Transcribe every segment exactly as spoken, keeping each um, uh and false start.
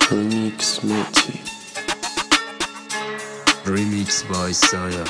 Remix Meti Remix by Saya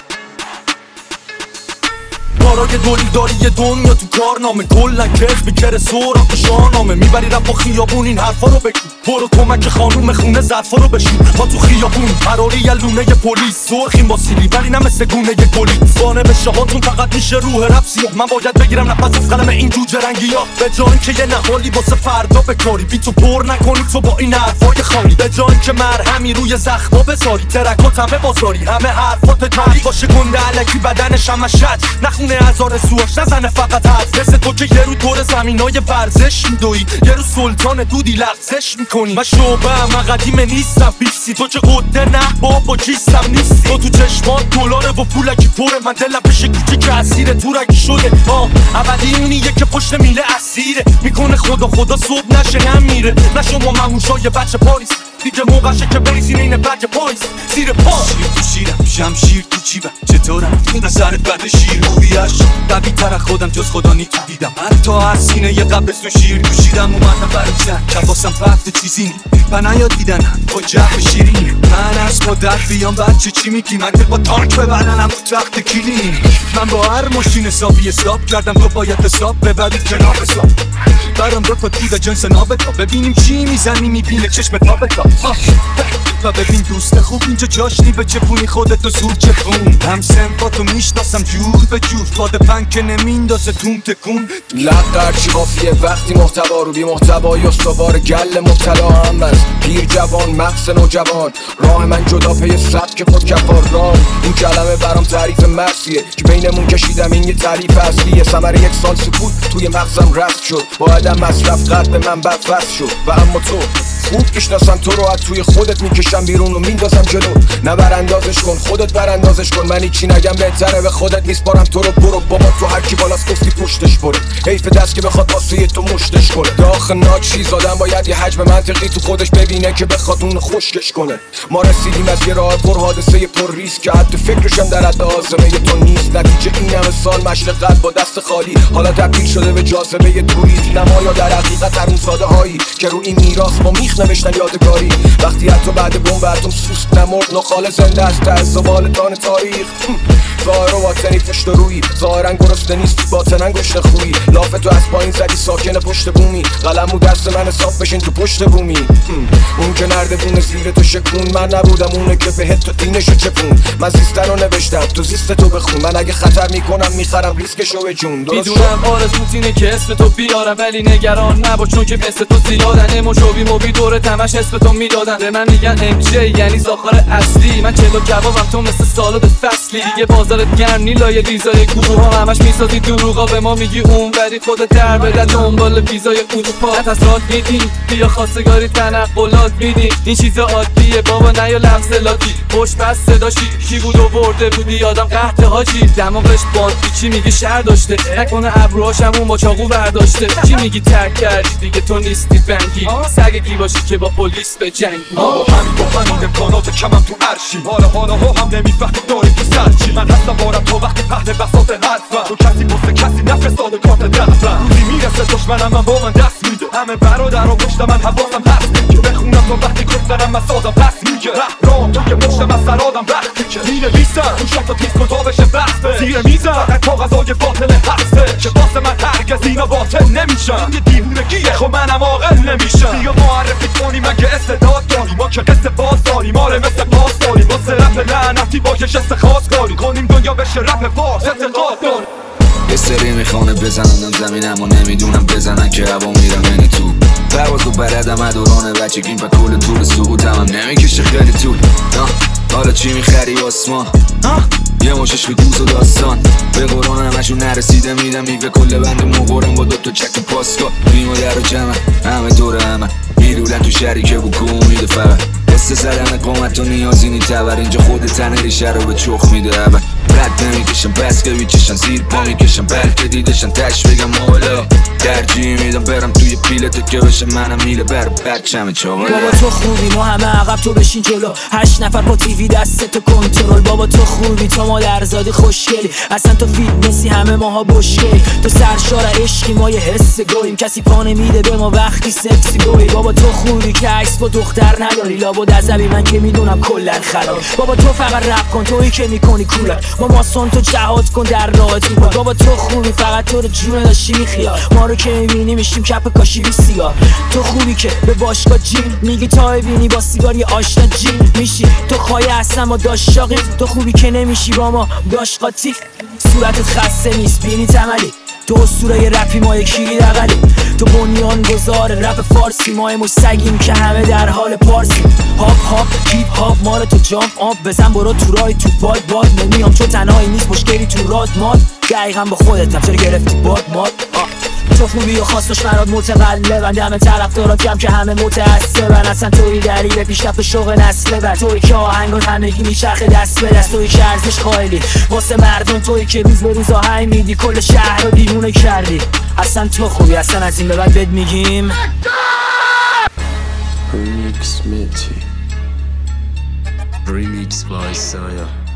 کارای دولیداری یه دنیا تو کارنامه کلن کس میکره سوراخ شاهنامه میبری رپ با خیابون این حرفا رو بگی برو کمک خانوم خونه ظرفا رو بشین ما تو خیابون قراری یه لونه پلیس سرخیم با سیلی ولی نه مثل گونه یه گلی فانه به شهاتون فقط میشه روح رپ سیاه من باید بگیرم نفس از قلم این جوجه رنگی ها به جای که یه نهالی واسه فردا بکاری بی تو پر نکنی تو با این حرفای خالی به جای که مرهمی روی زخما بذاری ترکات همه بازاری همه حرفات جاری باشه گنده علکی بدنش همه شد نخونه هزار سوش نزنه فقط حرف مثل تو که یه رو دور زمینای ورزش میدوی یه رو سلطان دودی لغزش میکنی من شعبه من قدیمه نیستم بیسی تو چه قده نه بابا کیستم نیستی تو تو چشمات دلاره و پولکی پره من دلم بشه کوچه که اسیره تو رگی شده آه ابدی اونیه که پشت میله اسیره میکنه خدا خدا صبح نشه نمیره نه شما مموشای بچه پاریس دیگه موقعشه که بریزین این برگ پاییز زیر پا شیر تو شیرم شمشیر تو جیبم چطورم نظرت بد شیر خوبیش قوی تر خودم جز خدا نیتو دیدم حتی از سینه یه قبرستون شیر دوشیدم اومدم برای جنگ کفاسم رفت چیزی نی و نیاد دیدنم با جرف شیرینی من از مادر بیام بچه چی میگی من که با تانک ببرنم تو تخت کلینی من با هر ماشین حسابی حساب کردم تو باید حساب ببرید کنار حساب برام دو تا دود جنس نابتا ببینیم چی میزنی میبینه چشم تابتا و ببین دوست خوب اینجا جاشنی به چپونی خودتو زور چپون هم سنفاتو میشناسم جور به جور باد پنگ که نمیندازه توم تکون لقر چی قافیه وقتی محتوا رو بی محتوای استوار گل مبتلا هم از پیر جوان مغز نوجوان راه من جدا پی سبک خود کفار راه این کلمه برام تعریف مرسیه که بینمون کشیدم این یه تعریف اصلیه ثمر یک سال سکوت توی مغزم رفت شد با عدم مصرف قلب من بدفست شد و اما تو خوب میشناسم تو رو از توی خودت میکشم بیرون و میندازم جلو نه براندازش کن خودت براندازش کن من هیچی نگم بهتره به خودت میسپارم تو رو برو بابا تو هر کی بالاست گفتی پشتش بره حیف دست که بخواد واسه تو مشتش کنه داخل ناچیز آدم باید یه حجم منطقی تو خودش ببینه که بخواد اون خشکش کنه ما رسیدیم از یه راه پر حادثه پر ریسک که حتی فکرشم در حد آزمه تو نیست نتیجه این همه سال مشت قلب با دست خالی حالا تبدیل شده به جاذبه یه توریست نمایا در حقیقت هر اون ساده هایی که رو این میراث با میخ نوشتن یادگاری وقتی حتی بعد بمب اتم سوسک نمرد نخاله زنده است از زبالتان تاریخ ظاهر و باطنی پشت روی ظاهرا گرسنه نیستی باطنا گشنه خویی لاف تو از پایین زدی ساکن پشت بومی قلمو دست من حساب بشین تو پشت بومی اون که نردبونه زیر تو شکون من نبودم اونه که بهت تو دینشو چپون من زیستن رو نوشتم تو زیست تو بخون من اگه خطر میکنم میخرم ریسکشو به جون میدونم آرزوت اینه که اسم تو بیارم ولی نگران نباش چون که مثل تو زیادن اموشوبی موبی دور تمش اسم تو میدادن به من میگن ام جی یعنی زاخار اصلی من چلو جوابم تو مثل سالاد فصلی دیگه بازارت گرم نیلای ویزای گروه ها همش میسازی دروغا به ما میگی اون ولی خودت در بده دنبال ویزای اروپا نفسات میدی بیا خواستگاری تنقلات میدی این چیز عادیه بابا نه یا لفظ لاتی پشت بس صداشی کی بود آورده بودی یادم قحط حاجی دماغش باندی چی میگه شر داشته نکنه ابروهاشم اون با چاقو برداشته چی میگی ترک کردی دیگه تو نیستی بنگی سگگی باشی که با پلیس به جنگ با همین با همین امکانات کمم تو عرشی حالا حالا ها هم نمیفهم داری تو سرچی من هستم بارم تا وقتی پهن بساط حرفم تو کسی پست کسی نفرستاد کارت دستم روزی میرسه دشمنم من با من دست میده همه برادر و پشت من حواسم هست که بخونم تا وقتی کفترم مسازم پس میگه رام تو که پشت من سرادم وقتی که مینویسم تو شتا تیز کن تا بشه بسته زیر میزم فقط کاغذای باطل هسته که واسه من هرگز اینا باطل نمیشن این یه دیوونگیه خب منم عاقل نمیشم بیا معرفی کنی مگه استعداد داری ما که قصه باز داریم آره مثل باز داریم واسه رپ لعنتی با یه شست خاص کاری کنیم دنیا بشه رپ فارس اعتقاد داریم یه سری میخوانه بزنندم زمینم و نمیدونم بزنن که هوا میرم یعنی تو پرواز و بردم ادورانه بچگیم و کل طول سقوطم هم نمیکشه خیلی طول حالا چی میخری آسمان یه مشش به دوز و داستان به قرآن همشون نرسیده میدم میوه کل بند مقارم با دوتا چک پاسکا بیم و در و جمع همه دور همه میرولن تو شریکه بکو میده فقط قصه زدن قامت و نیازی نی تبر اینجا خود تنه ریشه رو به چخ میده اول رد نمیکشم بس که بیچشن زیر پا میکشم بلکه دیدشن تش بگم مولا ترجیح میدم برم توی پیله تو که بشه منم میله بر بچم چاولا. بابا تو خوبی ما همه عقب تو بشین جلو، هشت نفر با تیوی دست تو کنترل. بابا تو خوبی تو مادرزادی خوشگلی، اصلا تو فیتنسی همه ماها بشگلی. تو سرشار عشقی ما یه حس گویم، کسی پا نمیده به ما وقتی سکسی گوی. بابا تو خوبی که عکس با دختر نداری، لابد عصبی من که میدونم کلن خراب. بابا تو فقط رپ کن تویی که میکنی کولر، ما ماسون تو جهاد کن در راه تو. بابا تو خوبی فقط تو رو جون داشتی میخیال، ما رو که میبینی میشیم کپ کاشی بی سیگار. تو خوبی که به باشگاه جیم میگی تا ببینی با سیگاری آشنا جیم میشی. تو خواهی اصلا ما داشتاقیم، تو خوبی که نمیشی با ما داشت قاطی. صورتت خسته نیست بینی تملی، تو اسطوره رپی ما یکی دقلی. تو بنیان گذار رپ فارسی، ما امو سگیم که همه در حال پارسی. هاپ هاپ هیپ هاپ ما رو تو جامپ آب بزن برو تو رای تو باد باد. نمیام چون تنهایی نیست مشکلی تو راد ماد، دقیقا با خودتم چرا گرفتی باد ماد. تو خوبی و خواست دشمنات متقلبن، دم طرفدارات کم که همه متعصبن. اصلا توی دلیل پیشرفت شوق نسل بعد، توی که آهنگات همگی میچرخه دست به دست. توی که ارزش قائلی واسه مردم، توی که روز به روز آهنگ میدی کل شهر رو دیوونه کردی. اصلا تو خوبی، اصلا از این به بعد بهت میگیم Remix Mitty. Remix by Saya.